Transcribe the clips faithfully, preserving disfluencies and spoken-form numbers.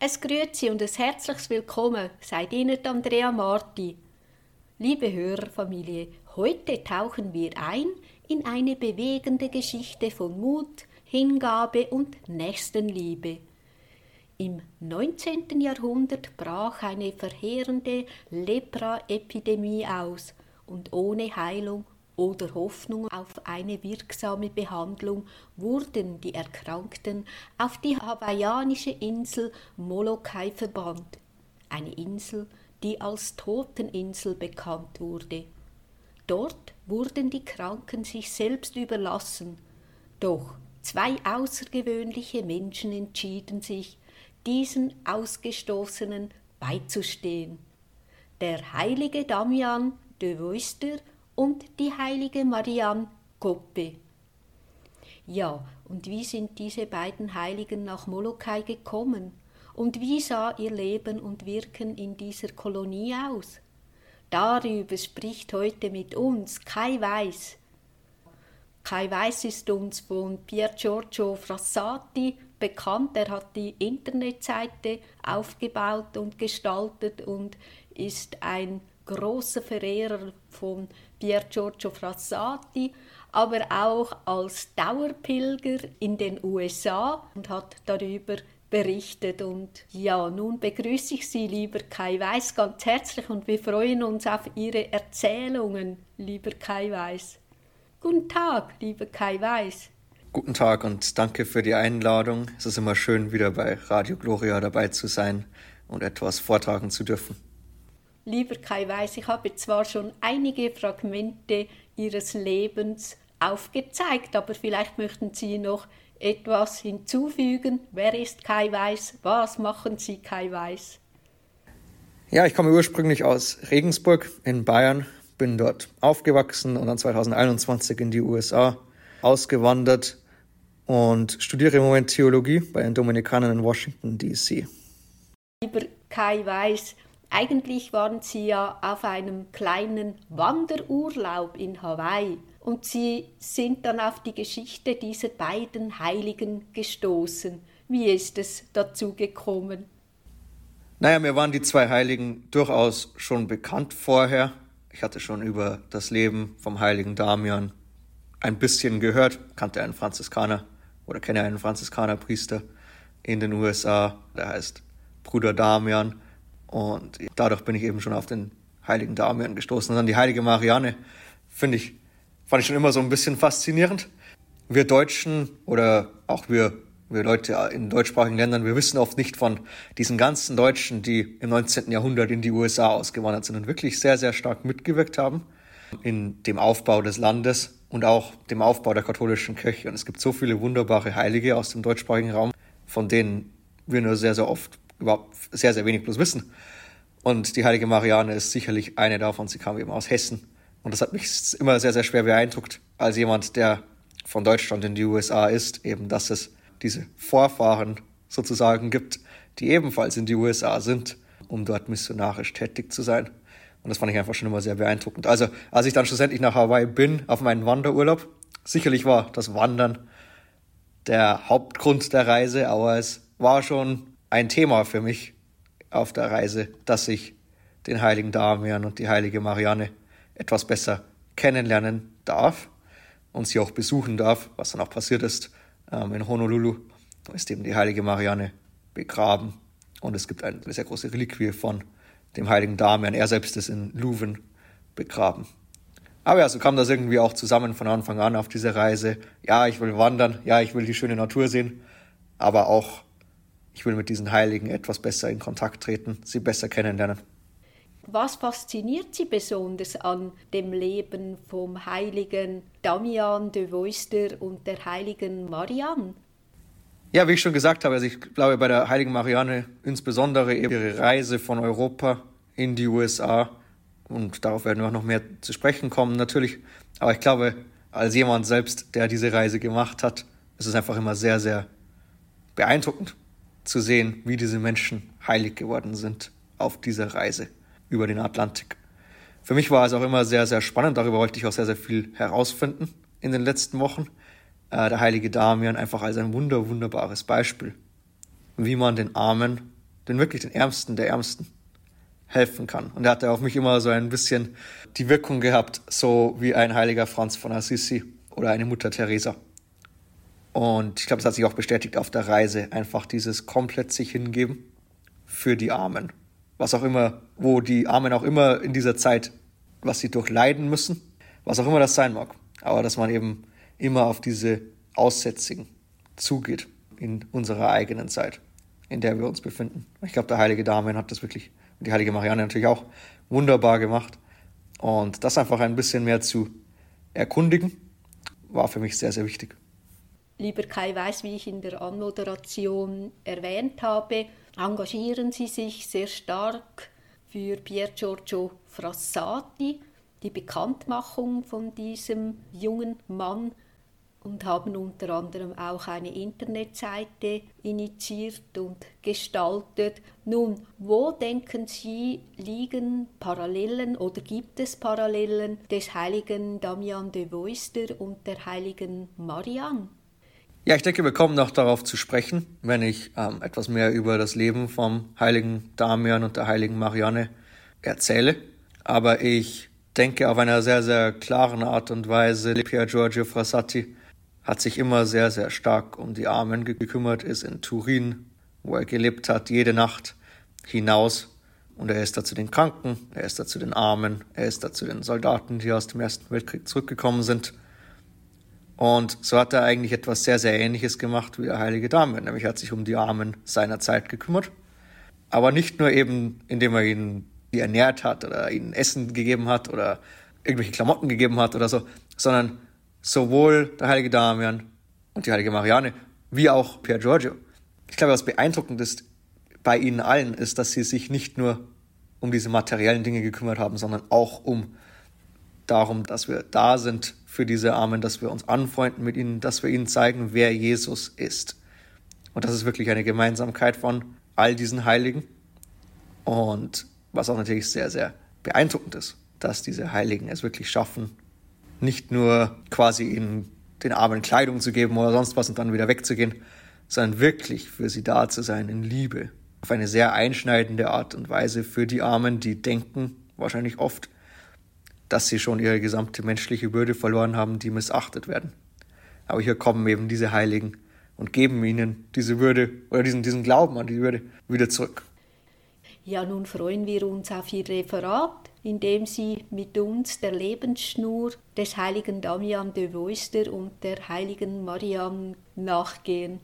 Es grüezi und ein herzliches Willkommen, seid Ihnen Andrea Marti. Liebe Hörerfamilie, heute tauchen wir ein in eine bewegende Geschichte von Mut, Hingabe und Nächstenliebe. Im neunzehnten Jahrhundert brach eine verheerende Lepra-Epidemie aus und ohne Heilung oder Hoffnung auf eine wirksame Behandlung wurden die Erkrankten auf die hawaiianische Insel Molokai verbannt, eine Insel, die als Toteninsel bekannt wurde. Dort wurden die Kranken sich selbst überlassen, doch zwei außergewöhnliche Menschen entschieden sich, diesen Ausgestoßenen beizustehen. Der heilige Damian de Veuster und die heilige Marianne Koppe. Ja, und wie sind diese beiden Heiligen nach Molokai gekommen? Und wie sah ihr Leben und Wirken in dieser Kolonie aus? Darüber spricht heute mit uns Kai Weiss. Kai Weiss ist uns von Pier Giorgio Frassati bekannt. Er hat die Internetseite aufgebaut und gestaltet und ist ein großer Verehrer von Pier Giorgio Frassati, aber auch als Dauerpilger in den U S A und hat darüber berichtet. Und ja, nun begrüße ich Sie, lieber Kai Weiss, ganz herzlich und wir freuen uns auf Ihre Erzählungen, lieber Kai Weiss. Guten Tag, lieber Kai Weiss. Guten Tag und danke für die Einladung. Es ist immer schön, wieder bei Radio Gloria dabei zu sein und etwas vortragen zu dürfen. Lieber Kai Weiss, ich habe zwar schon einige Fragmente Ihres Lebens aufgezeigt, aber vielleicht möchten Sie noch etwas hinzufügen. Wer ist Kai Weiss? Was machen Sie, Kai Weiss? Ja, ich komme ursprünglich aus Regensburg in Bayern, bin dort aufgewachsen und dann zweitausendeinundzwanzig in die U S A ausgewandert und studiere im Moment Theologie bei den Dominikanern in Washington, D C Lieber Kai Weiss, eigentlich waren Sie ja auf einem kleinen Wanderurlaub in Hawaii und Sie sind dann auf die Geschichte dieser beiden Heiligen gestoßen. Wie ist es dazu gekommen? Naja, mir waren die zwei Heiligen durchaus schon bekannt vorher. Ich hatte schon über das Leben vom heiligen Damian ein bisschen gehört, kannte einen Franziskaner oder kenne einen Franziskanerpriester in den U S A, der heißt Bruder Damian. Und dadurch bin ich eben schon auf den heiligen Damian gestoßen. Und dann die heilige Marianne, finde ich, fand ich schon immer so ein bisschen faszinierend. Wir Deutschen oder auch wir, wir Leute in deutschsprachigen Ländern, wir wissen oft nicht von diesen ganzen Deutschen, die im neunzehnten Jahrhundert in die U S A ausgewandert sind und wirklich sehr, sehr stark mitgewirkt haben in dem Aufbau des Landes und auch dem Aufbau der katholischen Kirche. Und es gibt so viele wunderbare Heilige aus dem deutschsprachigen Raum, von denen wir nur sehr, sehr oft überhaupt sehr, sehr wenig bloß wissen. Und die heilige Marianne ist sicherlich eine davon. Sie kam eben aus Hessen. Und das hat mich immer sehr, sehr schwer beeindruckt, als jemand, der von Deutschland in die U S A ist, eben, dass es diese Vorfahren sozusagen gibt, die ebenfalls in die U S A sind, um dort missionarisch tätig zu sein. Und das fand ich einfach schon immer sehr beeindruckend. Also, als ich dann schlussendlich nach Hawaii bin, auf meinen Wanderurlaub, sicherlich war das Wandern der Hauptgrund der Reise, aber es war schon ein Thema für mich auf der Reise, dass ich den heiligen Damian und die heilige Marianne etwas besser kennenlernen darf und sie auch besuchen darf, was dann auch passiert ist. Ähm, in Honolulu ist eben die heilige Marianne begraben und es gibt eine sehr große Reliquie von dem heiligen Damian. Er selbst ist in Leuven begraben. Aber ja, so kam das irgendwie auch zusammen von Anfang an auf diese Reise. Ja, ich will wandern, ja, ich will die schöne Natur sehen, aber auch ich will mit diesen Heiligen etwas besser in Kontakt treten, sie besser kennenlernen. Was fasziniert Sie besonders an dem Leben vom heiligen Damian de Veuster und der heiligen Marianne? Ja, wie ich schon gesagt habe, also ich glaube bei der heiligen Marianne insbesondere ihre Reise von Europa in die U S A, und darauf werden wir auch noch mehr zu sprechen kommen natürlich, aber ich glaube, als jemand selbst, der diese Reise gemacht hat, ist es einfach immer sehr, sehr beeindruckend zu sehen, wie diese Menschen heilig geworden sind auf dieser Reise über den Atlantik. Für mich war es auch immer sehr, sehr spannend, darüber wollte ich auch sehr, sehr viel herausfinden in den letzten Wochen. Der heilige Damian einfach als ein wunder, wunderbares Beispiel, wie man den Armen den wirklich den Ärmsten der Ärmsten helfen kann. Und er hat auf mich immer so ein bisschen die Wirkung gehabt, so wie ein heiliger Franz von Assisi oder eine Mutter Teresa. Und ich glaube, es hat sich auch bestätigt auf der Reise, einfach dieses komplett sich hingeben für die Armen. Was auch immer, wo die Armen auch immer in dieser Zeit, was sie durchleiden müssen, was auch immer das sein mag. Aber dass man eben immer auf diese Aussätzigen zugeht in unserer eigenen Zeit, in der wir uns befinden. Ich glaube, der heilige Damian hat das wirklich, und die heilige Marianne natürlich auch, wunderbar gemacht. Und das einfach ein bisschen mehr zu erkundigen, war für mich sehr, sehr wichtig. Lieber Kai Weiss, wie ich in der Anmoderation erwähnt habe, engagieren Sie sich sehr stark für Pier Giorgio Frassati, die Bekanntmachung von diesem jungen Mann, und haben unter anderem auch eine Internetseite initiiert und gestaltet. Nun, wo denken Sie, liegen Parallelen oder gibt es Parallelen des heiligen Damian de Veuster und der heiligen Marianne? Ja, ich denke, wir kommen noch darauf zu sprechen, wenn ich ähm, etwas mehr über das Leben vom heiligen Damian und der heiligen Marianne erzähle. Aber ich denke, auf einer sehr, sehr klaren Art und Weise, Pier Giorgio Frassati hat sich immer sehr, sehr stark um die Armen gekümmert, ist in Turin, wo er gelebt hat, jede Nacht hinaus. Und er ist da zu den Kranken, er ist da zu den Armen, er ist da zu den Soldaten, die aus dem Ersten Weltkrieg zurückgekommen sind. Und so hat er eigentlich etwas sehr, sehr Ähnliches gemacht wie der heilige Damian. Nämlich hat sich um die Armen seiner Zeit gekümmert. Aber nicht nur eben, indem er ihnen die ernährt hat oder ihnen Essen gegeben hat oder irgendwelche Klamotten gegeben hat oder so, sondern sowohl der heilige Damian und die heilige Marianne, wie auch Pier Giorgio. Ich glaube, was beeindruckend ist bei ihnen allen, ist, dass sie sich nicht nur um diese materiellen Dinge gekümmert haben, sondern auch um darum, dass wir da sind für diese Armen, dass wir uns anfreunden mit ihnen, dass wir ihnen zeigen, wer Jesus ist. Und das ist wirklich eine Gemeinsamkeit von all diesen Heiligen. Und was auch natürlich sehr, sehr beeindruckend ist, dass diese Heiligen es wirklich schaffen, nicht nur quasi ihnen den Armen Kleidung zu geben oder sonst was und dann wieder wegzugehen, sondern wirklich für sie da zu sein in Liebe. Auf eine sehr einschneidende Art und Weise für die Armen, die denken wahrscheinlich oft, dass sie schon ihre gesamte menschliche Würde verloren haben, die missachtet werden. Aber hier kommen eben diese Heiligen und geben ihnen diese Würde oder diesen, diesen Glauben an die Würde wieder zurück. Ja, nun freuen wir uns auf Ihr Referat, in dem Sie mit uns der Lebensschnur des heiligen Damian de Veuster und der heiligen Marianne nachgehen.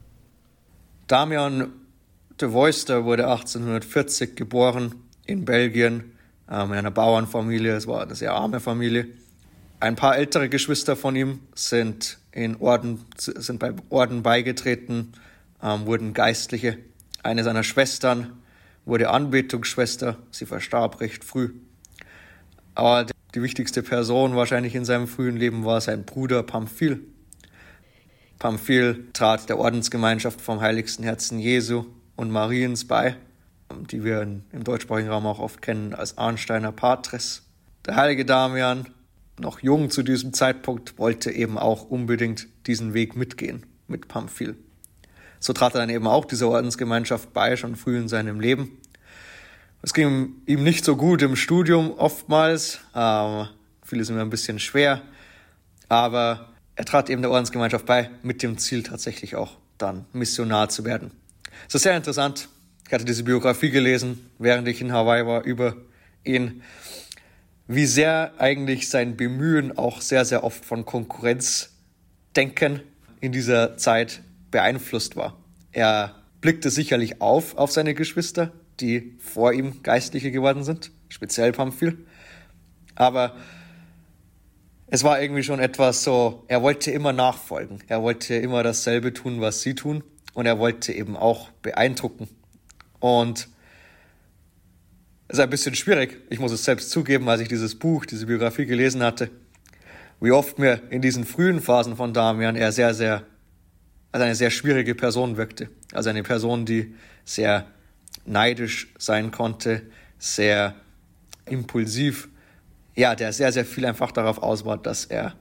Damian de Veuster wurde achtzehnhundertvierzig geboren in Belgien, äh, in einer Bauernfamilie. Es war eine sehr arme Familie. Ein paar ältere Geschwister von ihm sind, in Orden, sind bei Orden beigetreten, äh, wurden Geistliche. Eine seiner Schwestern wurde Anbetungsschwester, sie verstarb recht früh. Aber die wichtigste Person wahrscheinlich in seinem frühen Leben war sein Bruder Pamphil. Pamphil trat der Ordensgemeinschaft vom Heiligsten Herzen Jesu und Mariens bei, die wir im deutschsprachigen Raum auch oft kennen als Arnsteiner Patres. Der heilige Damian, noch jung zu diesem Zeitpunkt, wollte eben auch unbedingt diesen Weg mitgehen mit Pamphil. So trat er dann eben auch dieser Ordensgemeinschaft bei, schon früh in seinem Leben. Es ging ihm nicht so gut im Studium oftmals, ähm, vieles immer ein bisschen schwer, aber er trat eben der Ordensgemeinschaft bei, mit dem Ziel tatsächlich auch dann Missionar zu werden. Es ist sehr interessant, ich hatte diese Biografie gelesen, während ich in Hawaii war, über ihn, wie sehr eigentlich sein Bemühen auch sehr, sehr oft von Konkurrenzdenken in dieser Zeit beeinflusst war. Er blickte sicherlich auf auf seine Geschwister, die vor ihm Geistliche geworden sind, speziell Pamphil. Aber es war irgendwie schon etwas so, er wollte immer nachfolgen. Er wollte immer dasselbe tun, was sie tun. Und er wollte eben auch beeindrucken. Und es ist ein bisschen schwierig, ich muss es selbst zugeben, als ich dieses Buch, diese Biografie gelesen hatte, wie oft mir in diesen frühen Phasen von Damian er sehr, sehr als eine sehr schwierige Person wirkte. Also eine Person, die sehr neidisch sein konnte, sehr impulsiv, ja, der sehr, sehr viel einfach darauf aus war, dass er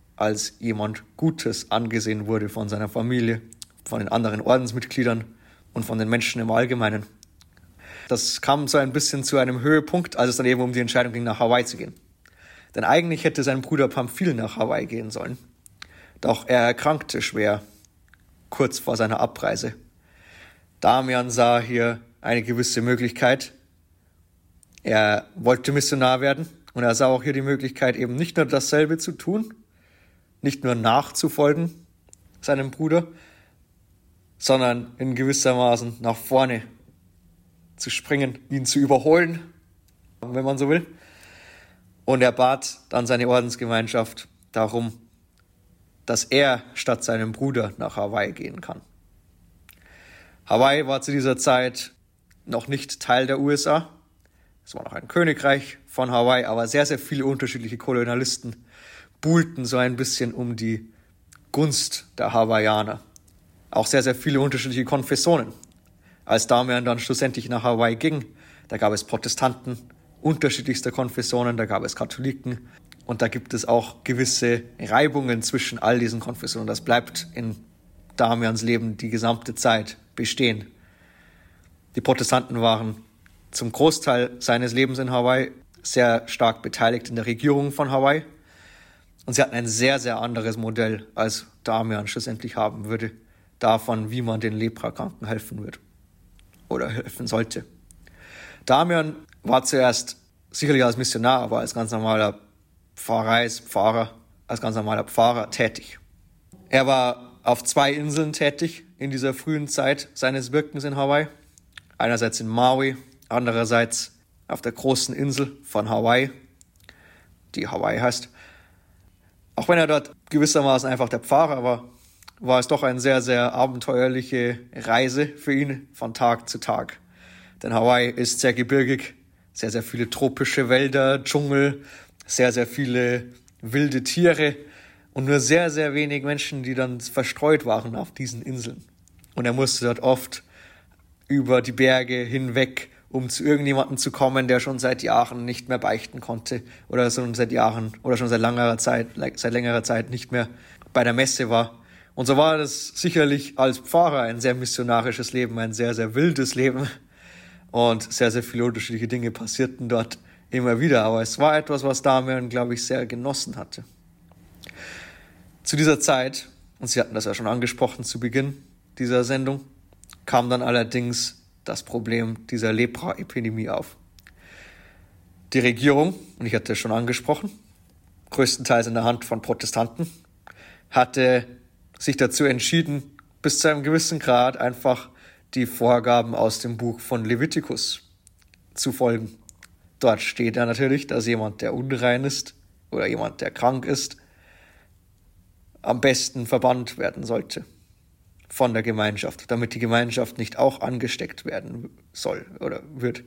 als jemand Gutes angesehen wurde von seiner Familie, von den anderen Ordensmitgliedern und von den Menschen im Allgemeinen. Das kam so ein bisschen zu einem Höhepunkt, als es dann eben um die Entscheidung ging, nach Hawaii zu gehen. Denn eigentlich hätte sein Bruder Pamphil nach Hawaii gehen sollen. Doch er erkrankte schwer, kurz vor seiner Abreise. Damian sah hier eine gewisse Möglichkeit. Er wollte Missionar werden und er sah auch hier die Möglichkeit, eben nicht nur dasselbe zu tun, nicht nur nachzufolgen seinem Bruder, sondern in gewissermaßen nach vorne zu springen, ihn zu überholen, wenn man so will. Und er bat dann seine Ordensgemeinschaft darum, dass er statt seinem Bruder nach Hawaii gehen kann. Hawaii war zu dieser Zeit noch nicht Teil der U S A. Es war noch ein Königreich von Hawaii, aber sehr, sehr viele unterschiedliche Kolonialisten buhlten so ein bisschen um die Gunst der Hawaiianer. Auch sehr, sehr viele unterschiedliche Konfessionen. Als Damian dann schlussendlich nach Hawaii ging, da gab es Protestanten unterschiedlichster Konfessionen, da gab es Katholiken und da gibt es auch gewisse Reibungen zwischen all diesen Konfessionen. Das bleibt in Damians Leben die gesamte Zeit bestehen. Die Protestanten waren zum Großteil seines Lebens in Hawaii sehr stark beteiligt in der Regierung von Hawaii und sie hatten ein sehr, sehr anderes Modell, als Damian schlussendlich haben würde, davon, wie man den Leprakranken helfen wird oder helfen sollte. Damian war zuerst sicherlich als Missionar, aber als ganz normaler Pfarreis, Pfarrer, als ganz normaler Pfarrer tätig. Er war auf zwei Inseln tätig in dieser frühen Zeit seines Wirkens in Hawaii. Einerseits in Maui, andererseits auf der großen Insel von Hawaii, die Hawaii heißt. Auch wenn er dort gewissermaßen einfach der Pfarrer war, war es doch eine sehr, sehr abenteuerliche Reise für ihn von Tag zu Tag. Denn Hawaii ist sehr gebirgig, sehr, sehr viele tropische Wälder, Dschungel, sehr, sehr viele wilde Tiere und nur sehr, sehr wenig Menschen, die dann verstreut waren auf diesen Inseln. Und er musste dort oft über die Berge hinweg, um zu irgendjemandem zu kommen, der schon seit Jahren nicht mehr beichten konnte oder schon seit Jahren oder schon seit längerer Zeit, seit längerer Zeit nicht mehr bei der Messe war. Und so war das sicherlich als Pfarrer ein sehr missionarisches Leben, ein sehr, sehr wildes Leben. Und sehr, sehr viele unterschiedliche Dinge passierten dort immer wieder. Aber es war etwas, was Damian, glaube ich, sehr genossen hatte. Zu dieser Zeit, und Sie hatten das ja schon angesprochen zu Beginn dieser Sendung, kam dann allerdings das Problem dieser Lepra-Epidemie auf. Die Regierung, und ich hatte es schon angesprochen, größtenteils in der Hand von Protestanten, hatte sich dazu entschieden, bis zu einem gewissen Grad einfach die Vorgaben aus dem Buch von Levitikus zu folgen. Dort steht ja natürlich, dass jemand, der unrein ist oder jemand, der krank ist, am besten verbannt werden sollte von der Gemeinschaft, damit die Gemeinschaft nicht auch angesteckt werden soll oder wird.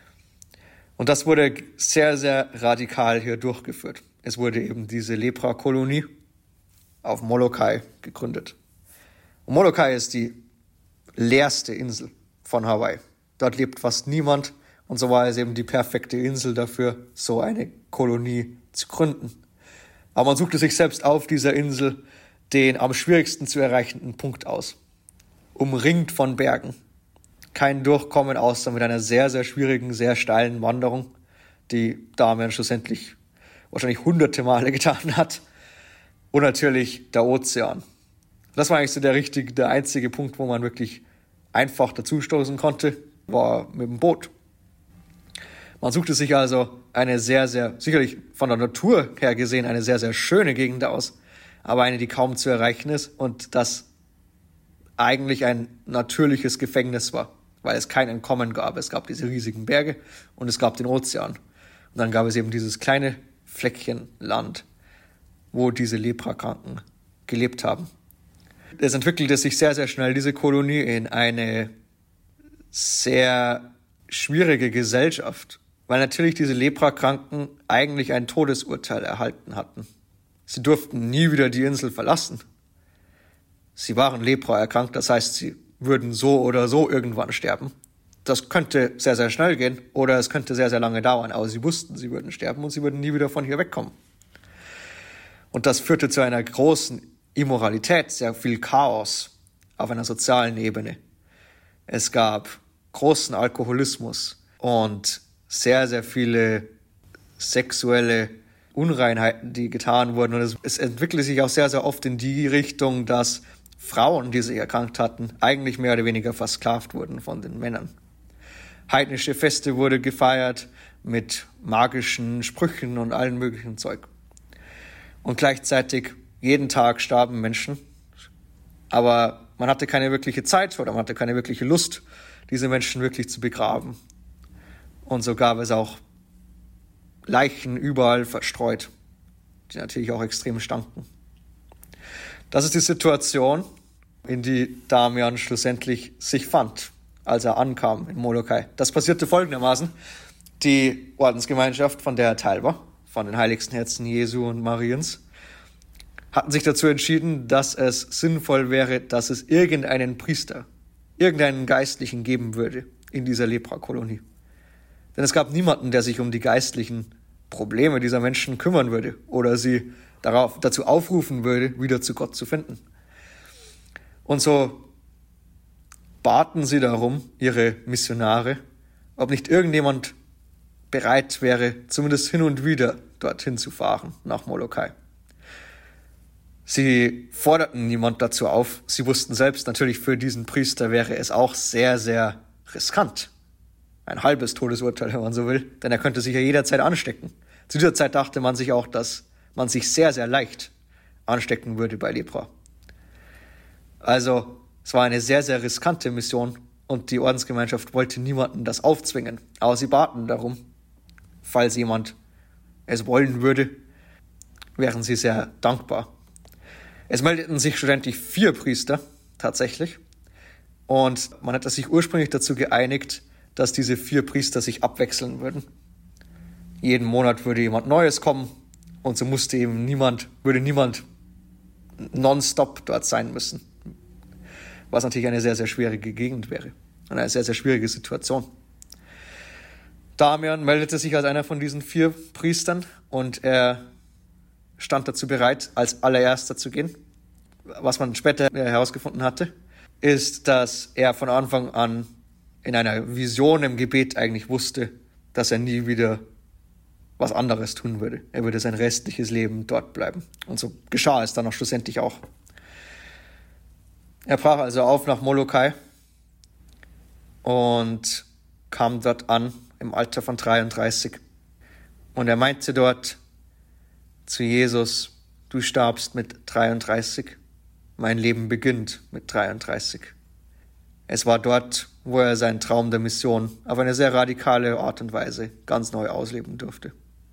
Und das wurde sehr, sehr radikal hier durchgeführt. Es wurde eben diese Lepra-Kolonie auf Molokai gegründet. Und Molokai ist die leerste Insel von Hawaii. Dort lebt fast niemand und so war es eben die perfekte Insel dafür, so eine Kolonie zu gründen. Aber man suchte sich selbst auf dieser Insel den am schwierigsten zu erreichenden Punkt aus. Umringt von Bergen. Kein Durchkommen außer mit einer sehr, sehr schwierigen, sehr steilen Wanderung, die Damian schlussendlich wahrscheinlich hunderte Male getan hat. Und natürlich der Ozean. Das war eigentlich so der richtige, der einzige Punkt, wo man wirklich einfach dazustoßen konnte, war mit dem Boot. Man suchte sich also eine sehr, sehr, sicherlich von der Natur her gesehen, eine sehr, sehr schöne Gegend aus, aber eine, die kaum zu erreichen ist und das eigentlich ein natürliches Gefängnis war, weil es kein Entkommen gab. Es gab diese riesigen Berge und es gab den Ozean. Und dann gab es eben dieses kleine Fleckchen Land, wo diese Leprakranken gelebt haben. Es entwickelte sich sehr, sehr schnell, diese Kolonie, in eine sehr schwierige Gesellschaft, weil natürlich diese Leprakranken eigentlich ein Todesurteil erhalten hatten. Sie durften nie wieder die Insel verlassen. Sie waren Lepra erkrankt, das heißt, sie würden so oder so irgendwann sterben. Das könnte sehr, sehr schnell gehen oder es könnte sehr, sehr lange dauern, aber sie wussten, sie würden sterben und sie würden nie wieder von hier wegkommen. Und das führte zu einer großen Immoralität, sehr viel Chaos auf einer sozialen Ebene. Es gab großen Alkoholismus und sehr, sehr viele sexuelle Unreinheiten, die getan wurden. Und es, es entwickelte sich auch sehr, sehr oft in die Richtung, dass Frauen, die sich erkrankt hatten, eigentlich mehr oder weniger versklavt wurden von den Männern. Heidnische Feste wurde gefeiert mit magischen Sprüchen und allen möglichen Zeug. Und gleichzeitig jeden Tag starben Menschen. Aber man hatte keine wirkliche Zeit oder man hatte keine wirkliche Lust, diese Menschen wirklich zu begraben. Und so gab es auch Leichen überall verstreut, die natürlich auch extrem stanken. Das ist die Situation, in die Damian schlussendlich sich fand, als er ankam in Molokai. Das passierte folgendermaßen. Die Ordensgemeinschaft, von der er Teil war, von den heiligsten Herzen Jesu und Mariens, hatten sich dazu entschieden, dass es sinnvoll wäre, dass es irgendeinen Priester, irgendeinen Geistlichen geben würde in dieser Leprakolonie. Denn es gab niemanden, der sich um die geistlichen Probleme dieser Menschen kümmern würde oder sie darauf, dazu aufrufen würde, wieder zu Gott zu finden. Und so baten sie darum, ihre Missionare, ob nicht irgendjemand bereit wäre, zumindest hin und wieder dorthin zu fahren, nach Molokai. Sie forderten niemand dazu auf. Sie wussten selbst, natürlich für diesen Priester wäre es auch sehr, sehr riskant. Ein halbes Todesurteil, wenn man so will, denn er könnte sich ja jederzeit anstecken. Zu dieser Zeit dachte man sich auch, dass man sich sehr, sehr leicht anstecken würde bei Lepra. Also es war eine sehr, sehr riskante Mission und die Ordensgemeinschaft wollte niemandem das aufzwingen. Aber sie baten darum, falls jemand es wollen würde, wären sie sehr dankbar. Es meldeten sich schlussendlich vier Priester tatsächlich und man hatte sich ursprünglich dazu geeinigt, dass diese vier Priester sich abwechseln würden. Jeden Monat würde jemand Neues kommen und so musste eben niemand, würde niemand nonstop dort sein müssen. Was natürlich eine sehr, sehr schwierige Gegend wäre und eine sehr, sehr schwierige Situation. Damian meldete sich als einer von diesen vier Priestern und er stand dazu bereit, als allererster zu gehen. Was man später herausgefunden hatte, ist, dass er von Anfang an in einer Vision im Gebet eigentlich wusste, dass er nie wieder was anderes tun würde. Er würde sein restliches Leben dort bleiben. Und so geschah es dann auch schlussendlich auch. Er brach also auf nach Molokai und kam dort an im Alter von dreiunddreißig. Und er meinte dort zu Jesus, du starbst mit dreiunddreißig, mein Leben beginnt mit dreiunddreißig. Es war dort, wo er seinen Traum der Mission auf eine sehr radikale Art und Weise ganz neu ausleben durfte.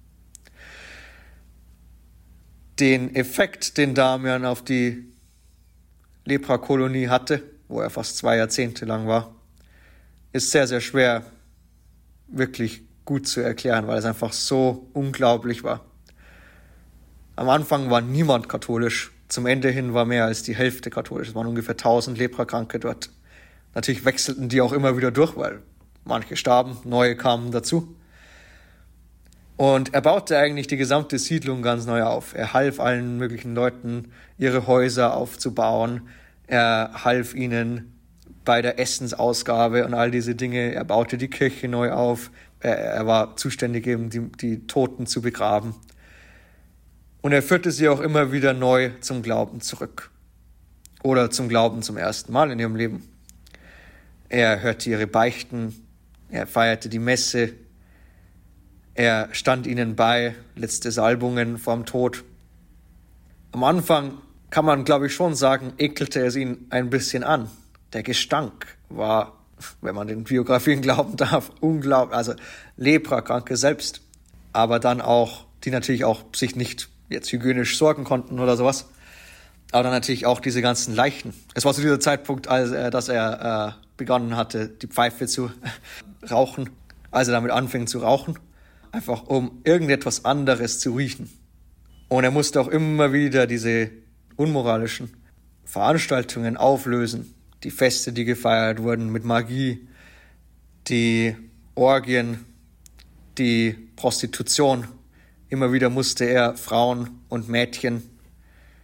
Den Effekt, den Damian auf die Leprakolonie hatte, wo er fast zwei Jahrzehnte lang war, ist sehr, sehr schwer wirklich gut zu erklären, weil es einfach so unglaublich war. Am Anfang war niemand katholisch, zum Ende hin war mehr als die Hälfte katholisch. Es waren ungefähr tausend Leprakranke dort. Natürlich wechselten die auch immer wieder durch, weil manche starben, neue kamen dazu. Und er baute eigentlich die gesamte Siedlung ganz neu auf. Er half allen möglichen Leuten, ihre Häuser aufzubauen. Er half ihnen bei der Essensausgabe und all diese Dinge. Er baute die Kirche neu auf. Er, er war zuständig, eben die, die Toten zu begraben. Und er führte sie auch immer wieder neu zum Glauben zurück. Oder zum Glauben zum ersten Mal in ihrem Leben. Er hörte ihre Beichten. Er feierte die Messe. Er stand ihnen bei, letzte Salbungen vorm Tod. Am Anfang kann man, glaube ich, schon sagen, ekelte es ihn ein bisschen an. Der Gestank war, wenn man den Biografien glauben darf, unglaublich. Also Leprakranke selbst, aber dann auch, die natürlich auch sich nicht jetzt hygienisch sorgen konnten oder sowas. Aber dann natürlich auch diese ganzen Leichen. Es war zu dieser Zeitpunkt, als er, dass er äh, begonnen hatte, die Pfeife zu rauchen, als er damit anfing zu rauchen. Einfach um irgendetwas anderes zu riechen. Und er musste auch immer wieder diese unmoralischen Veranstaltungen auflösen. Die Feste, die gefeiert wurden mit Magie, die Orgien, die Prostitution. Immer wieder musste er Frauen und Mädchen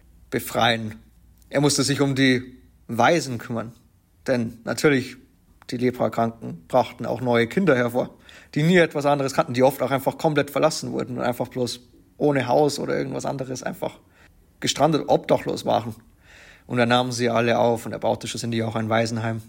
befreien. Er musste sich um die Waisen kümmern. Denn natürlich, Die Leprakranken brachten auch neue Kinder hervor, die nie etwas anderes kannten, die oft auch einfach komplett verlassen wurden und einfach bloß ohne Haus oder irgendwas anderes einfach gestrandet, obdachlos waren. Und er nahm sie alle auf und er baute schlussendlich auch ein Waisenheim.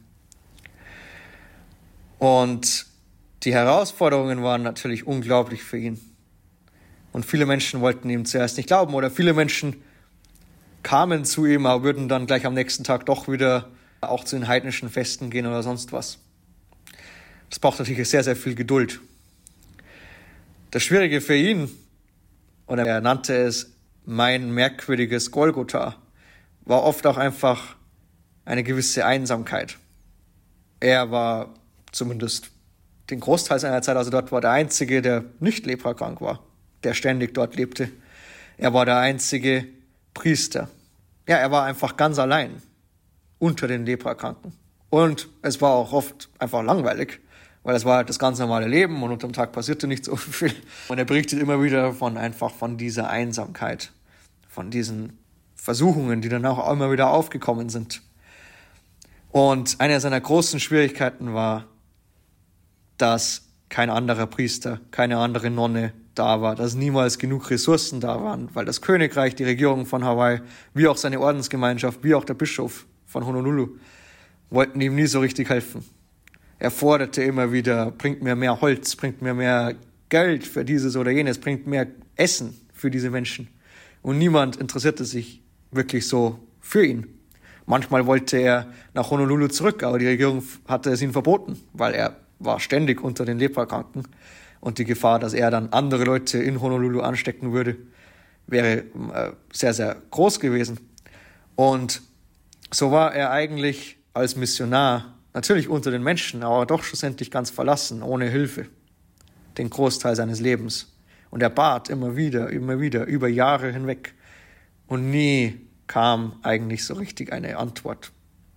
Und die Herausforderungen waren natürlich unglaublich für ihn. Und viele Menschen wollten ihm zuerst nicht glauben oder viele Menschen kamen zu ihm, aber würden dann gleich am nächsten Tag doch wieder auch zu den heidnischen Festen gehen oder sonst was. Das braucht natürlich sehr, sehr viel Geduld. Das Schwierige für ihn, oder er nannte es mein merkwürdiges Golgotha, war oft auch einfach eine gewisse Einsamkeit. Er war zumindest den Großteil seiner Zeit, also dort war der Einzige, der nicht leprakrank war, der ständig dort lebte. Er war der einzige Priester. Ja, er war einfach ganz allein unter den Leprakranken. Und es war auch oft einfach langweilig, weil es war halt das ganz normale Leben und unterm Tag passierte nicht so viel. Und er berichtet immer wieder von einfach von dieser Einsamkeit, von diesen Versuchungen, die dann auch immer wieder aufgekommen sind. Und eine seiner großen Schwierigkeiten war, dass kein anderer Priester, keine andere Nonne da war, dass niemals genug Ressourcen da waren, weil das Königreich, die Regierung von Hawaii, wie auch seine Ordensgemeinschaft, wie auch der Bischof von Honolulu, wollten ihm nie so richtig helfen. Er forderte immer wieder, bringt mir mehr Holz, bringt mir mehr Geld für dieses oder jenes, bringt mehr Essen für diese Menschen. Und niemand interessierte sich wirklich so für ihn. Manchmal wollte er nach Honolulu zurück, aber die Regierung hatte es ihm verboten, weil er war ständig unter den Leprakranken. Und die Gefahr, dass er dann andere Leute in Honolulu anstecken würde, wäre äh, sehr, sehr groß gewesen. Und so war er eigentlich als Missionar natürlich unter den Menschen, aber doch schlussendlich ganz verlassen, ohne Hilfe, den Großteil seines Lebens. Und er bat immer wieder, immer wieder, über Jahre hinweg. Und nie kam eigentlich so richtig eine Antwort.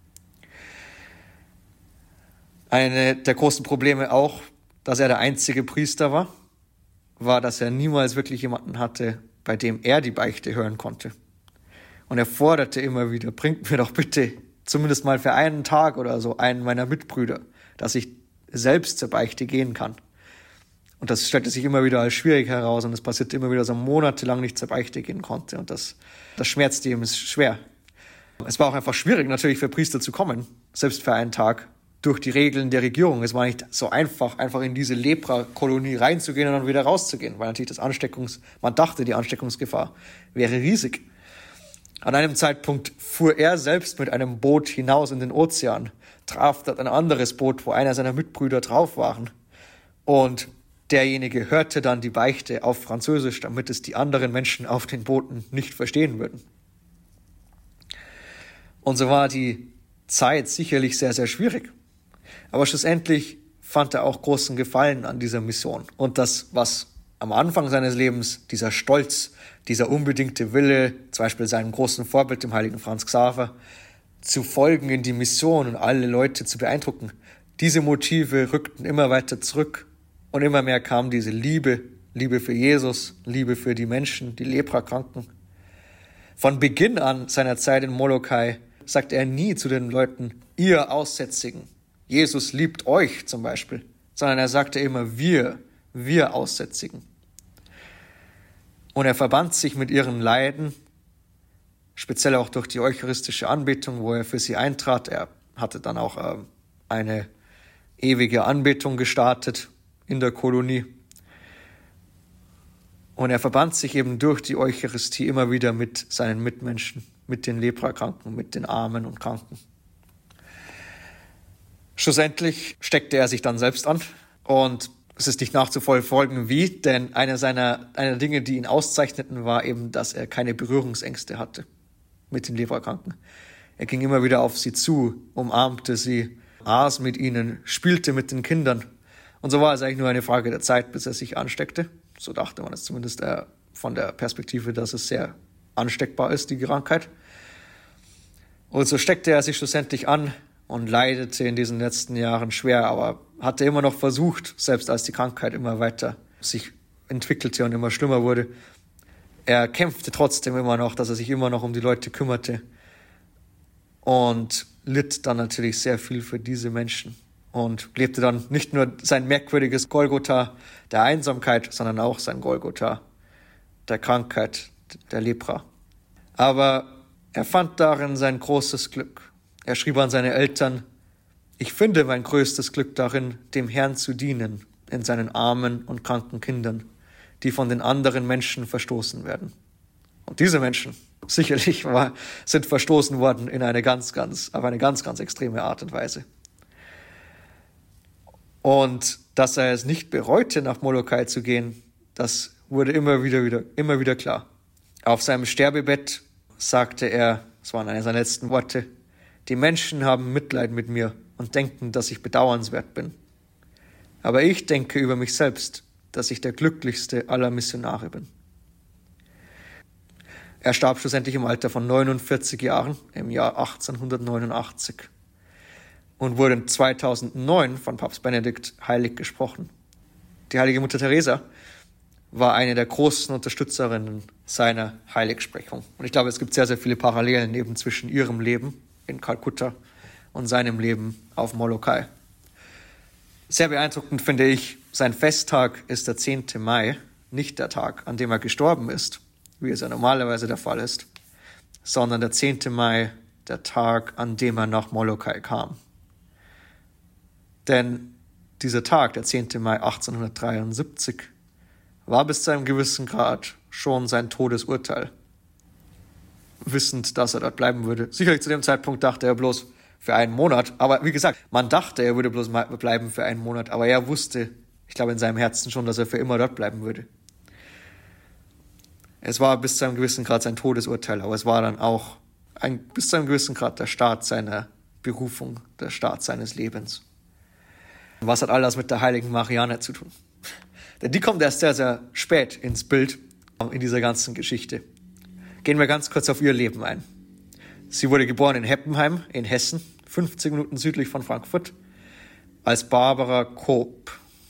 Eine der großen Probleme auch, dass er der einzige Priester war, war, dass er niemals wirklich jemanden hatte, bei dem er die Beichte hören konnte. Und er forderte immer wieder, bringt mir doch bitte zumindest mal für einen Tag oder so einen meiner Mitbrüder, dass ich selbst zur Beichte gehen kann. Und das stellte sich immer wieder als schwierig heraus und es passierte immer wieder, dass er monatelang nicht zur Beichte gehen konnte. Und das, das schmerzte ihm schwer. Es war auch einfach schwierig natürlich für Priester zu kommen, selbst für einen Tag, durch die Regeln der Regierung. Es war nicht so einfach, einfach in diese Lepra-Kolonie reinzugehen und dann wieder rauszugehen, weil natürlich das Ansteckungs, man dachte, die Ansteckungsgefahr wäre riesig. An einem Zeitpunkt fuhr er selbst mit einem Boot hinaus in den Ozean, traf dort ein anderes Boot, wo einer seiner Mitbrüder drauf waren. Und derjenige hörte dann die Beichte auf Französisch, damit es die anderen Menschen auf den Booten nicht verstehen würden. Und so war die Zeit sicherlich sehr, sehr schwierig. Aber schlussendlich fand er auch großen Gefallen an dieser Mission. Und das, was am Anfang seines Lebens, dieser Stolz, dieser unbedingte Wille, zum Beispiel seinem großen Vorbild, dem heiligen Franz Xaver, zu folgen in die Mission und alle Leute zu beeindrucken, diese Motive rückten immer weiter zurück und immer mehr kam diese Liebe, Liebe für Jesus, Liebe für die Menschen, die Leprakranken. Von Beginn an seiner Zeit in Molokai sagte er nie zu den Leuten, ihr Aussätzigen, Jesus liebt euch zum Beispiel, sondern er sagte immer, wir, wir Aussätzigen. Und er verband sich mit ihren Leiden, speziell auch durch die eucharistische Anbetung, wo er für sie eintrat. Er hatte dann auch äh, eine ewige Anbetung gestartet in der Kolonie. Und er verband sich eben durch die Eucharistie immer wieder mit seinen Mitmenschen, mit den Leprakranken, mit den Armen und Kranken. Schlussendlich steckte er sich dann selbst an und es ist nicht nachzuverfolgen, wie, denn eine seiner eine der Dinge, die ihn auszeichneten, war eben, dass er keine Berührungsängste hatte mit den Leprakranken. Er ging immer wieder auf sie zu, umarmte sie, aß mit ihnen, spielte mit den Kindern. Und so war es eigentlich nur eine Frage der Zeit, bis er sich ansteckte. So dachte man es zumindest äh, von der Perspektive, dass es sehr ansteckbar ist, die Krankheit. Und so steckte er sich schlussendlich an und leidete in diesen letzten Jahren schwer, aber hatte immer noch versucht, selbst als die Krankheit immer weiter sich entwickelte und immer schlimmer wurde. Er kämpfte trotzdem immer noch, dass er sich immer noch um die Leute kümmerte und litt dann natürlich sehr viel für diese Menschen und lebte dann nicht nur sein merkwürdiges Golgotha der Einsamkeit, sondern auch sein Golgotha der Krankheit, der Lepra. Aber er fand darin sein großes Glück. Er schrieb an seine Eltern: Ich finde mein größtes Glück darin, dem Herrn zu dienen, in seinen armen und kranken Kindern, die von den anderen Menschen verstoßen werden. Und diese Menschen, sicherlich war, sind verstoßen worden in eine ganz, ganz, auf eine ganz, ganz extreme Art und Weise. Und dass er es nicht bereute, nach Molokai zu gehen, das wurde immer wieder, wieder, immer wieder klar. Auf seinem Sterbebett sagte er, das waren eine seiner letzten Worte: Die Menschen haben Mitleid mit mir und denken, dass ich bedauernswert bin. Aber ich denke über mich selbst, dass ich der glücklichste aller Missionare bin. Er starb schlussendlich im Alter von neunundvierzig Jahren im Jahr achtzehnhundertneunundachtzig und wurde zweitausendneun von Papst Benedikt heilig gesprochen. Die heilige Mutter Teresa war eine der großen Unterstützerinnen seiner Heiligsprechung. Und ich glaube, es gibt sehr, sehr viele Parallelen eben zwischen ihrem Leben in Kalkutta und seinem Leben auf Molokai. Sehr beeindruckend finde ich, sein Festtag ist der zehnte Mai, nicht der Tag, an dem er gestorben ist, wie es ja normalerweise der Fall ist, sondern der zehnte Mai, der Tag, an dem er nach Molokai kam. Denn dieser Tag, der zehnte Mai achtzehnhundertdreiundsiebzig, war bis zu einem gewissen Grad schon sein Todesurteil. Wissend, dass er dort bleiben würde. Sicherlich zu dem Zeitpunkt dachte er bloß für einen Monat, aber wie gesagt, man dachte, er würde bloß bleiben für einen Monat, aber er wusste, ich glaube in seinem Herzen schon, dass er für immer dort bleiben würde. Es war bis zu einem gewissen Grad sein Todesurteil, aber es war dann auch ein, bis zu einem gewissen Grad der Start seiner Berufung, der Start seines Lebens. Und was hat all das mit der heiligen Marianne zu tun? Denn die kommt erst sehr, sehr spät ins Bild in dieser ganzen Geschichte. Gehen wir ganz kurz auf ihr Leben ein. Sie wurde geboren in Heppenheim in Hessen, fünfzig Minuten südlich von Frankfurt, als Barbara Koop.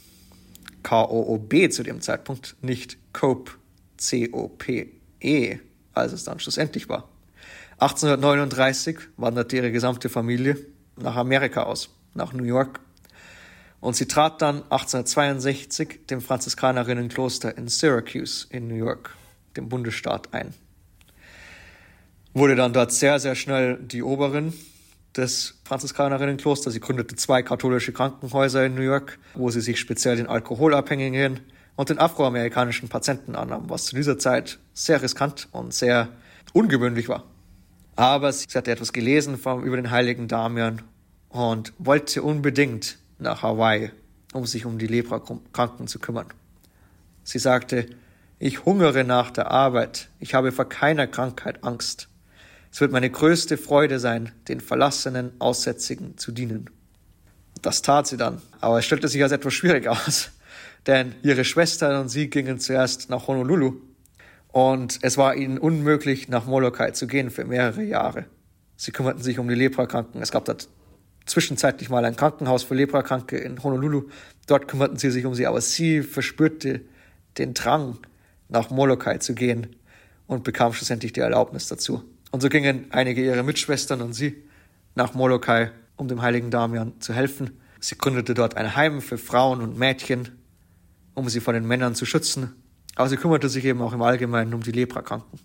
K O O B zu dem Zeitpunkt, nicht Cope, C O P E, als es dann schlussendlich war. achtzehnhundertneununddreißig wanderte ihre gesamte Familie nach Amerika aus, nach New York. Und sie trat dann achtzehnhundertzweiundsechzig dem Franziskanerrinnenkloster in Syracuse in New York, dem Bundesstaat, ein. Wurde dann dort sehr, sehr schnell die Oberin des Franziskanerinnenklosters. Sie gründete zwei katholische Krankenhäuser in New York, wo sie sich speziell den Alkoholabhängigen und den afroamerikanischen Patienten annahm, was zu dieser Zeit sehr riskant und sehr ungewöhnlich war. Aber sie hatte etwas gelesen vom, über den heiligen Damian und wollte unbedingt nach Hawaii, um sich um die Leprakranken zu kümmern. Sie sagte: Ich hungere nach der Arbeit, ich habe vor keiner Krankheit Angst. Es wird meine größte Freude sein, den verlassenen Aussätzigen zu dienen. Das tat sie dann, aber es stellte sich als etwas schwierig aus, denn ihre Schwestern und sie gingen zuerst nach Honolulu und es war ihnen unmöglich, nach Molokai zu gehen für mehrere Jahre. Sie kümmerten sich um die Leprakranken. Es gab dort zwischenzeitlich mal ein Krankenhaus für Leprakranke in Honolulu. Dort kümmerten sie sich um sie, aber sie verspürte den Drang, nach Molokai zu gehen und bekam schlussendlich die Erlaubnis dazu. Und so gingen einige ihrer Mitschwestern und sie nach Molokai, um dem heiligen Damian zu helfen. Sie gründete dort ein Heim für Frauen und Mädchen, um sie vor den Männern zu schützen. Aber sie kümmerte sich eben auch im Allgemeinen um die Leprakranken.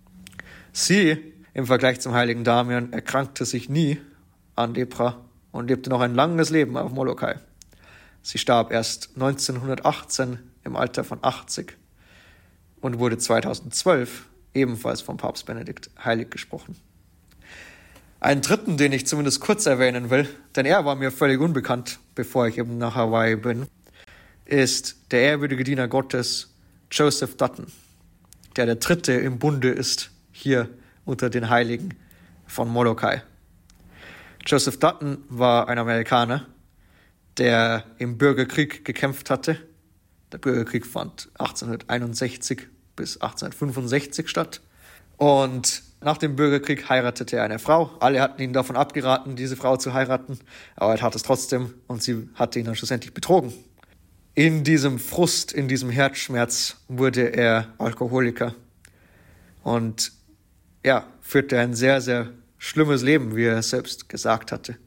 Sie, im Vergleich zum heiligen Damian, erkrankte sich nie an Lepra und lebte noch ein langes Leben auf Molokai. Sie starb erst neunzehnhundertachtzehn im Alter von achtzig und wurde zweitausendzwölf ebenfalls vom Papst Benedikt heilig gesprochen. Einen dritten, den ich zumindest kurz erwähnen will, denn er war mir völlig unbekannt, bevor ich eben nach Hawaii bin, ist der ehrwürdige Diener Gottes Joseph Dutton, der der dritte im Bunde ist, hier unter den Heiligen von Molokai. Joseph Dutton war ein Amerikaner, der im Bürgerkrieg gekämpft hatte. Der Bürgerkrieg fand achtzehnhunderteinundsechzig bis achtzehnhundertfünfundsechzig statt. Und nach dem Bürgerkrieg heiratete er eine Frau. Alle hatten ihn davon abgeraten, diese Frau zu heiraten, aber er tat es trotzdem und sie hatte ihn dann schlussendlich betrogen. In diesem Frust, in diesem Herzschmerz wurde er Alkoholiker und ja, führte ein sehr, sehr schlimmes Leben, wie er selbst gesagt hatte.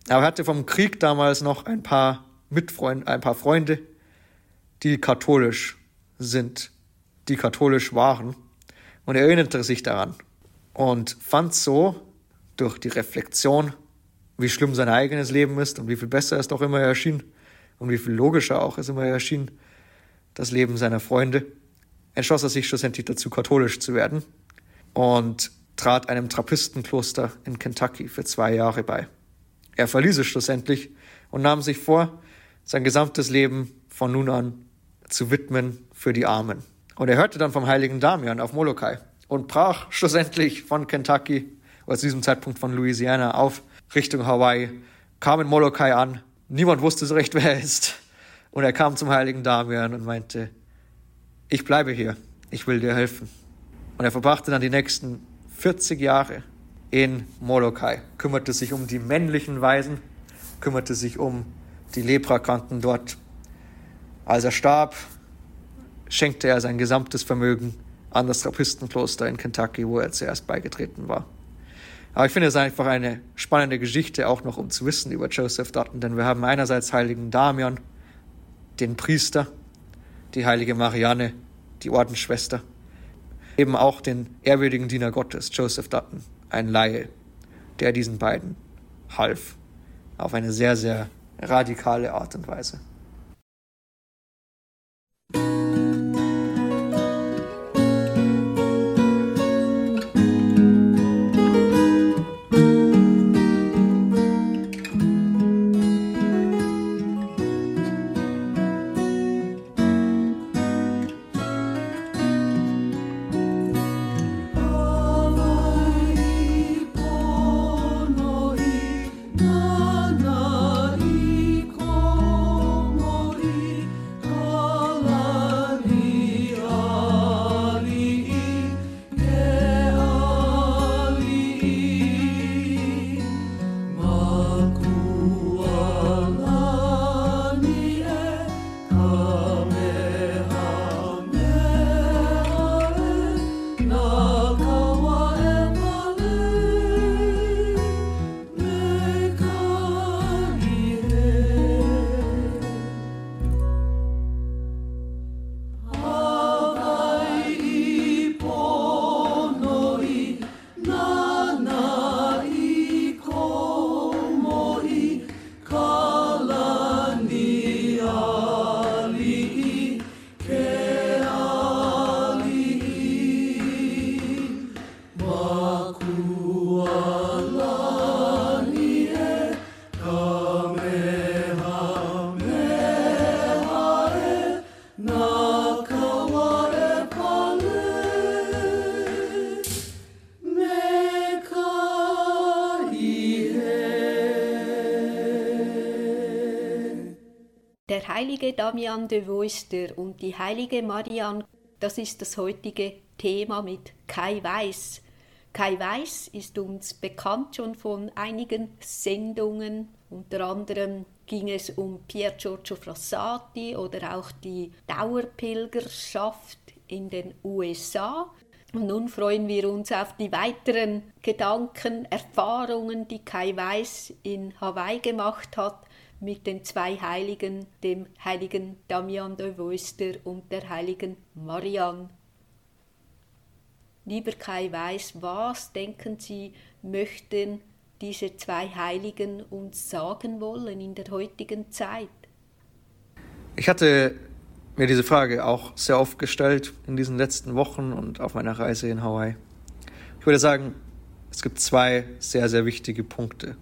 Aber er hatte vom Krieg damals noch ein paar Mitfreunde, ein paar Freunde, die katholisch sind, die katholisch waren. Und er erinnerte sich daran und fand so durch die Reflexion, wie schlimm sein eigenes Leben ist und wie viel besser es doch immer erschien und wie viel logischer auch es immer erschien, das Leben seiner Freunde, entschloss er sich schlussendlich dazu, katholisch zu werden und trat einem Trappistenkloster in Kentucky für zwei Jahre bei. Er verließ es schlussendlich und nahm sich vor, sein gesamtes Leben von nun an zu widmen für die Armen. Und er hörte dann vom heiligen Damian auf Molokai und brach schlussendlich von Kentucky, oder zu diesem Zeitpunkt von Louisiana, auf Richtung Hawaii, kam in Molokai an. Niemand wusste so recht, wer er ist. Und er kam zum heiligen Damian und meinte, ich bleibe hier, ich will dir helfen. Und er verbrachte dann die nächsten vierzig Jahre in Molokai, kümmerte sich um die männlichen Waisen, kümmerte sich um die Leprakranken dort. Als er starb, schenkte er sein gesamtes Vermögen an das Trappistenkloster in Kentucky, wo er zuerst beigetreten war. Aber ich finde es einfach eine spannende Geschichte, auch noch um zu wissen über Joseph Dutton, denn wir haben einerseits heiligen Damian, den Priester, die heilige Marianne, die Ordensschwester, eben auch den ehrwürdigen Diener Gottes, Joseph Dutton, ein Laie, der diesen beiden half, auf eine sehr, sehr radikale Art und Weise. Der heilige Damian de Veuster und die heilige Marianne, das ist das heutige Thema mit Kai Weiss. Kai Weiss ist uns bekannt schon von einigen Sendungen. Unter anderem ging es um Pier Giorgio Frassati oder auch die Dauerpilgerschaft in den U S A. Und nun freuen wir uns auf die weiteren Gedanken, Erfahrungen, die Kai Weiss in Hawaii gemacht hat, mit den zwei Heiligen, dem heiligen Damian de Veuster und der heiligen Marianne. Lieber Kai Weiss, was denken Sie, möchten diese zwei Heiligen uns sagen wollen in der heutigen Zeit? Ich hatte mir diese Frage auch sehr oft gestellt in diesen letzten Wochen und auf meiner Reise in Hawaii. Ich würde sagen, es gibt zwei sehr, sehr wichtige Punkte.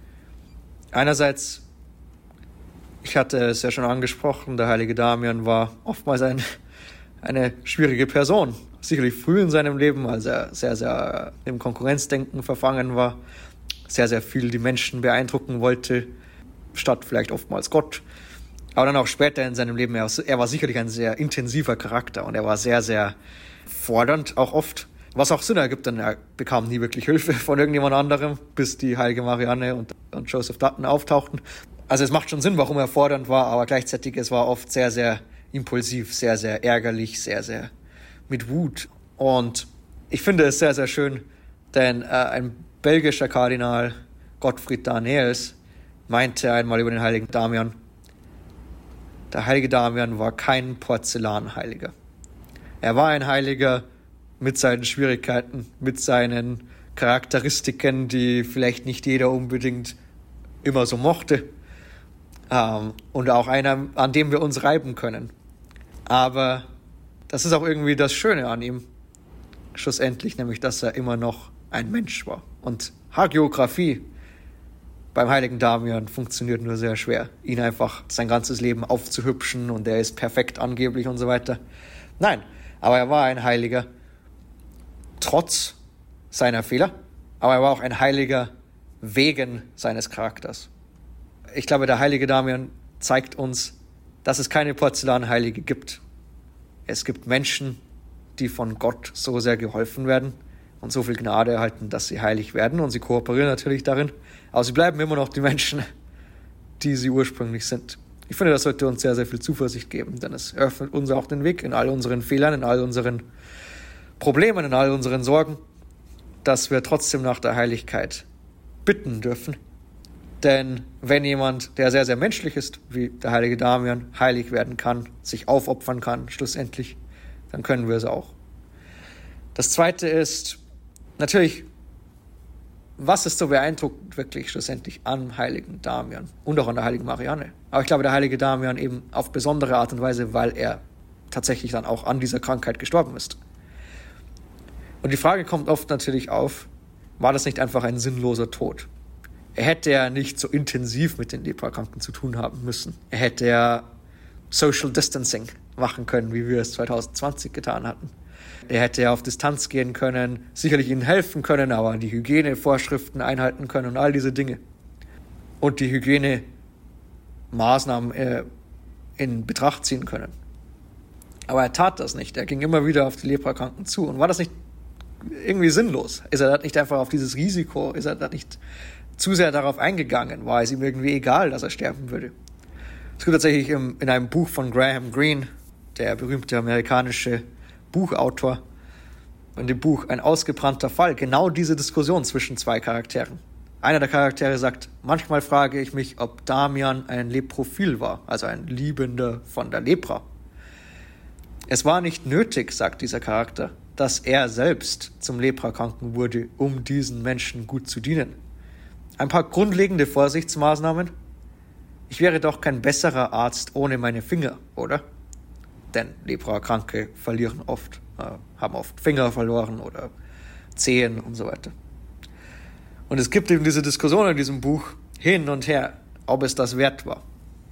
Einerseits, ich hatte es ja schon angesprochen, der heilige Damian war oftmals ein, eine schwierige Person. Sicherlich früh in seinem Leben, als er sehr, sehr im Konkurrenzdenken verfangen war, sehr, sehr viel die Menschen beeindrucken wollte, statt vielleicht oftmals Gott. Aber dann auch später in seinem Leben, er war, er war sicherlich ein sehr intensiver Charakter und er war sehr, sehr fordernd, auch oft. Was auch Sinn ergibt, denn er bekam nie wirklich Hilfe von irgendjemand anderem, bis die heilige Marianne und, und Joseph Dutton auftauchten. Also es macht schon Sinn, warum er fordernd war, aber gleichzeitig es war oft sehr, sehr impulsiv, sehr, sehr ärgerlich, sehr, sehr mit Wut. Und ich finde es sehr, sehr schön, denn äh, ein belgischer Kardinal, Gottfried Daniels, meinte einmal über den heiligen Damian, der heilige Damian war kein Porzellanheiliger. Er war ein Heiliger mit seinen Schwierigkeiten, mit seinen Charakteristiken, die vielleicht nicht jeder unbedingt immer so mochte. Ähm, und auch einer, an dem wir uns reiben können. Aber das ist auch irgendwie das Schöne an ihm, schlussendlich, nämlich, dass er immer noch ein Mensch war. Und Hagiografie beim heiligen Damian funktioniert nur sehr schwer, ihn einfach sein ganzes Leben aufzuhübschen und er ist perfekt angeblich und so weiter. Nein, aber er war ein Heiliger, trotz seiner Fehler, aber er war auch ein Heiliger wegen seines Charakters. Ich glaube, der heilige Damian zeigt uns, dass es keine Porzellanheilige gibt. Es gibt Menschen, die von Gott so sehr geholfen werden und so viel Gnade erhalten, dass sie heilig werden, und sie kooperieren natürlich darin, aber sie bleiben immer noch die Menschen, die sie ursprünglich sind. Ich finde, das sollte uns sehr, sehr viel Zuversicht geben, denn es öffnet uns auch den Weg in all unseren Fehlern, in all unseren Problemen, in all unseren Sorgen, dass wir trotzdem nach der Heiligkeit bitten dürfen. Denn wenn jemand, der sehr, sehr menschlich ist, wie der heilige Damian, heilig werden kann, sich aufopfern kann, schlussendlich, dann können wir es auch. Das Zweite ist natürlich, was ist so beeindruckend wirklich schlussendlich am heiligen Damian und auch an der heiligen Marianne? Aber ich glaube, der heilige Damian eben auf besondere Art und Weise, weil er tatsächlich dann auch an dieser Krankheit gestorben ist. Und die Frage kommt oft natürlich auf, war das nicht einfach ein sinnloser Tod? Er hätte ja nicht so intensiv mit den Leprakranken zu tun haben müssen. Er hätte ja Social Distancing machen können, wie wir es zwanzig zwanzig getan hatten. Er hätte ja auf Distanz gehen können, sicherlich ihnen helfen können, aber die Hygienevorschriften einhalten können und all diese Dinge. Und die Hygienemaßnahmen äh, in Betracht ziehen können. Aber er tat das nicht. Er ging immer wieder auf die Leprakranken zu. Und war das nicht irgendwie sinnlos? Ist er da nicht einfach auf dieses Risiko, ist er da nicht zu sehr darauf eingegangen? War es ihm irgendwie egal, dass er sterben würde? Es gibt tatsächlich im, in einem Buch von Graham Greene, der berühmte amerikanische Buchautor, in dem Buch Ein ausgebrannter Fall, genau diese Diskussion zwischen zwei Charakteren. Einer der Charaktere sagt, manchmal frage ich mich, ob Damian ein Leprophil war, also ein Liebender von der Lepra. Es war nicht nötig, sagt dieser Charakter, dass er selbst zum Leprakranken wurde, um diesen Menschen gut zu dienen. Ein paar grundlegende Vorsichtsmaßnahmen. Ich wäre doch kein besserer Arzt ohne meine Finger, oder? Denn Leprakranke verlieren oft, äh, haben oft Finger verloren oder Zehen und so weiter. Und es gibt eben diese Diskussion in diesem Buch hin und her, ob es das wert war.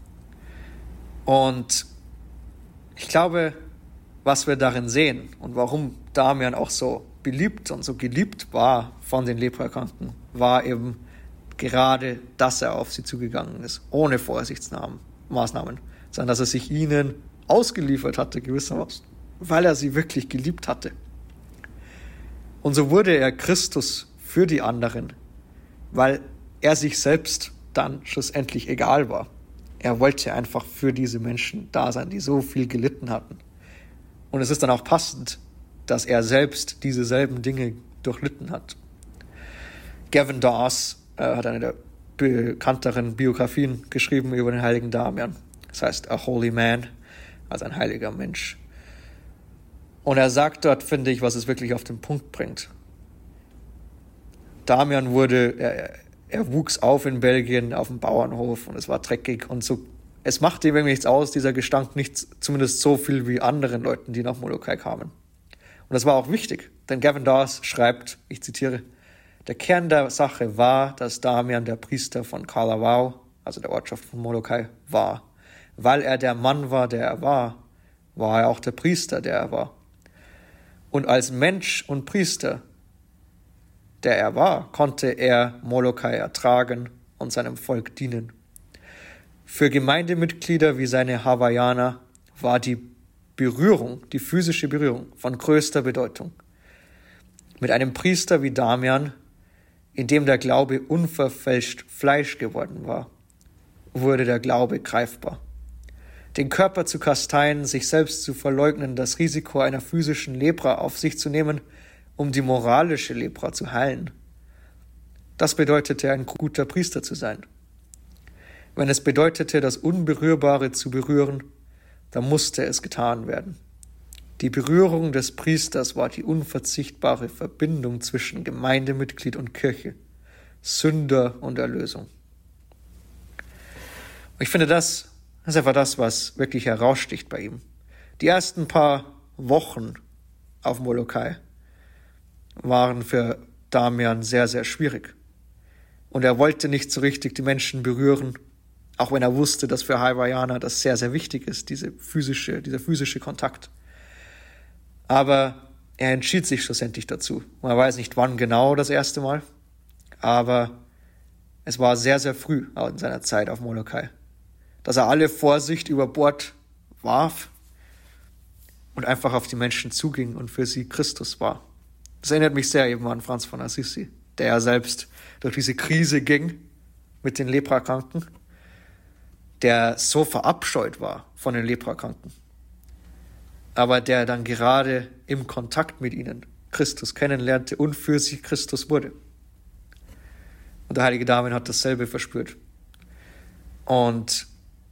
Und ich glaube, was wir darin sehen und warum Damian auch so beliebt und so geliebt war von den Leprakranken, war eben gerade, dass er auf sie zugegangen ist, ohne Vorsichtsmaßnahmen, sondern dass er sich ihnen ausgeliefert hatte, gewissermaßen, weil er sie wirklich geliebt hatte. Und so wurde er Christus für die anderen, weil er sich selbst dann schlussendlich egal war. Er wollte einfach für diese Menschen da sein, die so viel gelitten hatten. Und es ist dann auch passend, dass er selbst diese selben Dinge durchlitten hat. Gavin Dawes äh, hat eine der bekannteren Biografien geschrieben über den heiligen Damian. Das heißt A Holy Man, also ein heiliger Mensch. Und er sagt dort, finde ich, was es wirklich auf den Punkt bringt. Damian wurde, er, er wuchs auf in Belgien auf dem Bauernhof und es war dreckig und so. Es machte ihm irgendwie nichts aus, dieser Gestank, nicht zumindest so viel wie anderen Leuten, die nach Molokai kamen. Und das war auch wichtig, denn Gavin Dawes schreibt, ich zitiere, der Kern der Sache war, dass Damian der Priester von Kalawao, also der Ortschaft von Molokai, war. Weil er der Mann war, der er war, war er auch der Priester, der er war. Und als Mensch und Priester, der er war, konnte er Molokai ertragen und seinem Volk dienen. Für Gemeindemitglieder wie seine Hawaiianer war die Berührung, die physische Berührung von größter Bedeutung. Mit einem Priester wie Damian, in dem der Glaube unverfälscht Fleisch geworden war, wurde der Glaube greifbar. Den Körper zu kasteien, sich selbst zu verleugnen, das Risiko einer physischen Lepra auf sich zu nehmen, um die moralische Lepra zu heilen. Das bedeutete, ein guter Priester zu sein. Wenn es bedeutete, das Unberührbare zu berühren, dann musste es getan werden. Die Berührung des Priesters war die unverzichtbare Verbindung zwischen Gemeindemitglied und Kirche, Sünder und Erlösung. Ich finde, das ist einfach das, was wirklich heraussticht bei ihm. Die ersten paar Wochen auf Molokai waren für Damian sehr, sehr schwierig. Und er wollte nicht so richtig die Menschen berühren, auch wenn er wusste, dass für Hawaiianer das sehr, sehr wichtig ist, diese physische, dieser physische Kontakt. Aber er entschied sich schlussendlich dazu. Man weiß nicht, wann genau das erste Mal, aber es war sehr, sehr früh in seiner Zeit auf Molokai, dass er alle Vorsicht über Bord warf und einfach auf die Menschen zuging und für sie Christus war. Das erinnert mich sehr eben an Franz von Assisi, der ja selbst durch diese Krise ging mit den Leprakranken, der so verabscheut war von den Leprakranken, aber der dann gerade im Kontakt mit ihnen Christus kennenlernte und für sie Christus wurde. Und der heilige Damian hat dasselbe verspürt. Und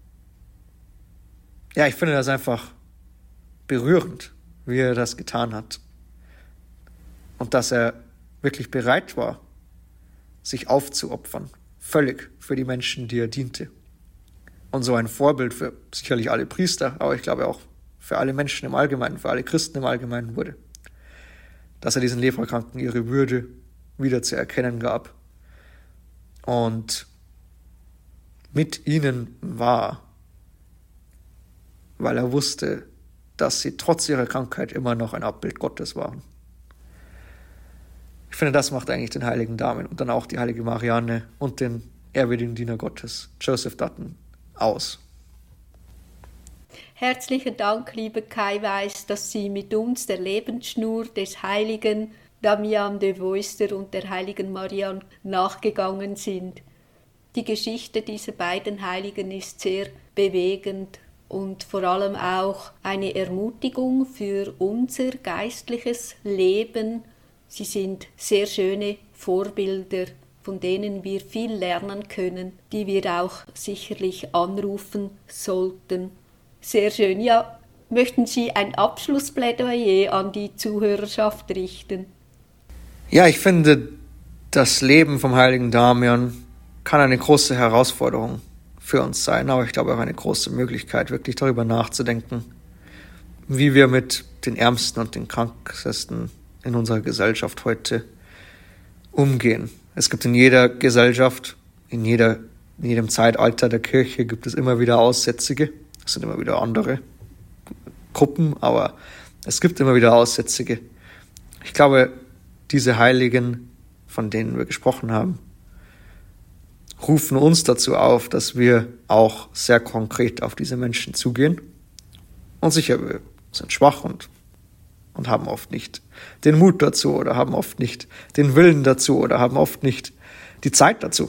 ja, ich finde das einfach berührend, wie er das getan hat. Und dass er wirklich bereit war, sich aufzuopfern, völlig für die Menschen, die er diente. Und so ein Vorbild für sicherlich alle Priester, aber ich glaube auch für alle Menschen im Allgemeinen, für alle Christen im Allgemeinen wurde. Dass er diesen Leprakranken ihre Würde wieder zu erkennen gab und mit ihnen war, weil er wusste, dass sie trotz ihrer Krankheit immer noch ein Abbild Gottes waren. Ich finde, das macht eigentlich den heiligen Damian und dann auch die heilige Marianne und den ehrwürdigen Diener Gottes, Joseph Dutton, aus. Herzlichen Dank, liebe Kai Weiss, dass Sie mit uns der Lebensschnur des heiligen Damian de Veuster und der heiligen Marianne nachgegangen sind. Die Geschichte dieser beiden Heiligen ist sehr bewegend und vor allem auch eine Ermutigung für unser geistliches Leben. Sie sind sehr schöne Vorbilder, von denen wir viel lernen können, die wir auch sicherlich anrufen sollten. Sehr schön. Ja, möchten Sie ein Abschlussplädoyer an die Zuhörerschaft richten? Ja, ich finde, das Leben vom heiligen Damian kann eine große Herausforderung für uns sein, aber ich glaube auch eine große Möglichkeit, wirklich darüber nachzudenken, wie wir mit den Ärmsten und den Krankesten in unserer Gesellschaft heute umgehen. Es gibt in jeder Gesellschaft, in, jeder, in jedem Zeitalter der Kirche gibt es immer wieder Aussätzige. Es sind immer wieder andere Gruppen, aber es gibt immer wieder Aussätzige. Ich glaube, diese Heiligen, von denen wir gesprochen haben, rufen uns dazu auf, dass wir auch sehr konkret auf diese Menschen zugehen. Und sicher, wir sind schwach und, und haben oft nicht den Mut dazu oder haben oft nicht den Willen dazu oder haben oft nicht die Zeit dazu.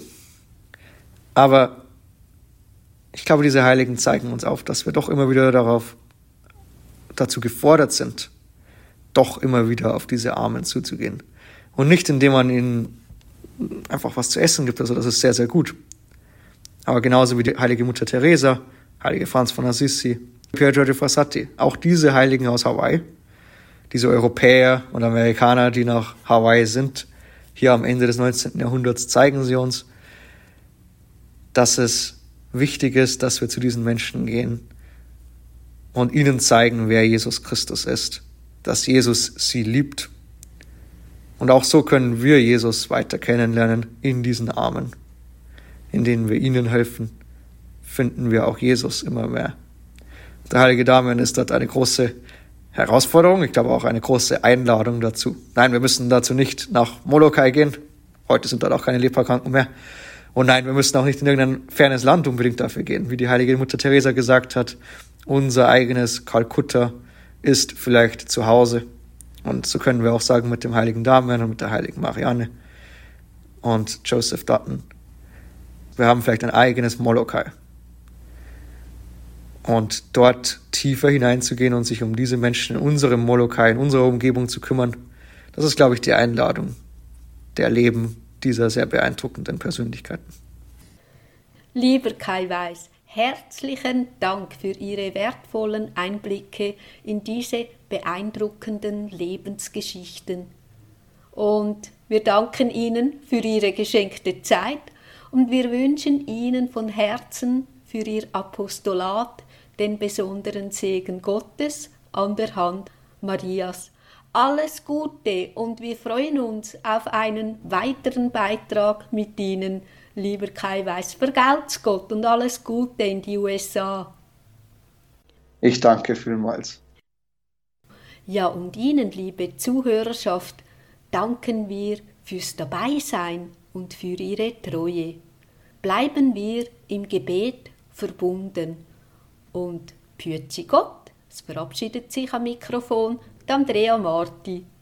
Aber ich glaube, diese Heiligen zeigen uns auf, dass wir doch immer wieder darauf, dazu gefordert sind, doch immer wieder auf diese Armen zuzugehen. Und nicht, indem man ihnen einfach was zu essen gibt, also das ist sehr, sehr gut. Aber genauso wie die heilige Mutter Teresa, heilige Franz von Assisi, Pier Giorgio Frassati, auch diese Heiligen aus Hawaii, diese Europäer und Amerikaner, die nach Hawaii sind, hier am Ende des neunzehnten Jahrhunderts, zeigen sie uns, dass es wichtig ist, dass wir zu diesen Menschen gehen und ihnen zeigen, wer Jesus Christus ist, dass Jesus sie liebt. Und auch so können wir Jesus weiter kennenlernen in diesen Armen. In denen wir ihnen helfen, finden wir auch Jesus immer mehr. Der heilige Damian ist dort eine große Herausforderung, ich glaube auch eine große Einladung dazu. Nein, wir müssen dazu nicht nach Molokai gehen. Heute sind dort auch keine Leprakranken mehr. Und nein, wir müssen auch nicht in irgendein fernes Land unbedingt dafür gehen. Wie die heilige Mutter Teresa gesagt hat, unser eigenes Kalkutta ist vielleicht zu Hause. Und so können wir auch sagen mit dem heiligen Damian und mit der heiligen Marianne und Joseph Dutton. Wir haben vielleicht ein eigenes Molokai. Und dort tiefer hineinzugehen und sich um diese Menschen in unserem Molokai, in unserer Umgebung zu kümmern, das ist, glaube ich, die Einladung der Leben dieser sehr beeindruckenden Persönlichkeiten. Lieber Kai Weiss, herzlichen Dank für Ihre wertvollen Einblicke in diese beeindruckenden Lebensgeschichten. Und wir danken Ihnen für Ihre geschenkte Zeit und wir wünschen Ihnen von Herzen für Ihr Apostolat den besonderen Segen Gottes an der Hand Marias. Alles Gute und wir freuen uns auf einen weiteren Beitrag mit Ihnen, lieber Kai Weiss. Vergelt's Gott und alles Gute in die U S A. Ich danke vielmals. Ja, und Ihnen, liebe Zuhörerschaft, danken wir fürs Dabeisein und für Ihre Treue. Bleiben wir im Gebet verbunden. Und Pützi Gott, es verabschiedet sich am Mikrofon die Andrea Marti.